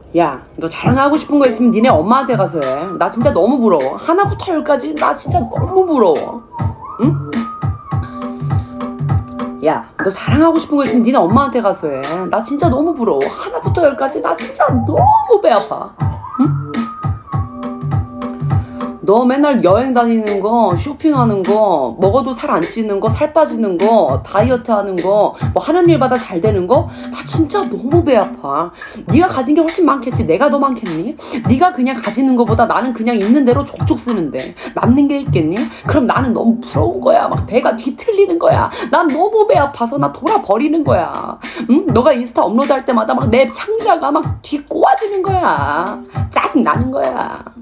야, 너 자랑하고 싶은 거 있으면 니네 엄마한테 가서 해. 나 진짜 너무 부러워. 하나부터 열까지 나 진짜 너무 부러워. 응? 야, 너 자랑하고 싶은 거 있으면 니네 엄마한테 가서 해. 나 진짜 너무 부러워. 하나부터 열까지 나 진짜 너무 배 아파. 응? 너 맨날 여행 다니는 거, 쇼핑하는 거, 먹어도 살 안 찌는 거, 살 빠지는 거, 다이어트 하는 거, 뭐 하는 일마다 잘 되는 거, 나 진짜 너무 배 아파. 네가 가진 게 훨씬 많겠지. 내가 더 많겠니? 네가 그냥 가지는 거보다 나는 그냥 있는 대로 족족 쓰는데 남는 게 있겠니? 그럼 나는 너무 부러운 거야. 막 배가 뒤틀리는 거야. 난 너무 배 아파서 나 돌아버리는 거야. 응? 너가 인스타 업로드할 때마다 막 내 창자가 막 뒤꼬아지는 거야. 짜증 나는 거야.